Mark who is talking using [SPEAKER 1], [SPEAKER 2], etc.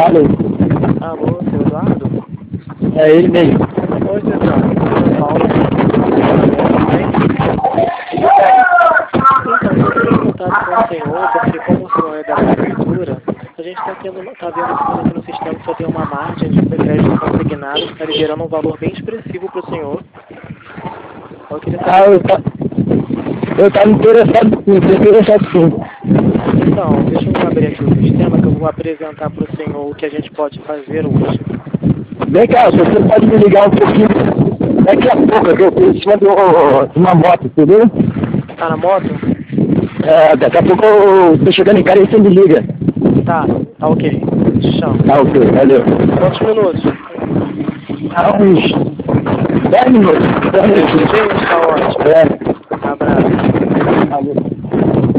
[SPEAKER 1] Alô?
[SPEAKER 2] Alô, seu Eduardo?
[SPEAKER 1] É ele mesmo.
[SPEAKER 2] Oi, seu Eduardo. Sou Paulo. Então, eu entrei em contato com o senhor, porque como o senhor é da prefeitura, a gente está vendo aqui no sistema que só tem uma margem de crédito consignado, que está liberando um valor bem expressivo para o senhor. Eu queria saber
[SPEAKER 1] Eu estava interessado sim.
[SPEAKER 2] Então, deixa eu abrir aqui o sistema que eu vou apresentar para o senhor o que a gente pode fazer hoje.
[SPEAKER 1] Vem cá, você pode me ligar um pouquinho daqui a pouco, que eu estou em cima de uma moto, entendeu?
[SPEAKER 2] Tá na moto?
[SPEAKER 1] Daqui a pouco eu estou chegando em casa e você me liga.
[SPEAKER 2] Tá ok. Chão.
[SPEAKER 1] Tá ok, valeu.
[SPEAKER 2] Quantos minutos?
[SPEAKER 1] Há uns 10 minutos. 10 minutos.
[SPEAKER 2] Tá ótimo.
[SPEAKER 1] É.
[SPEAKER 2] Abraço.
[SPEAKER 1] Valeu.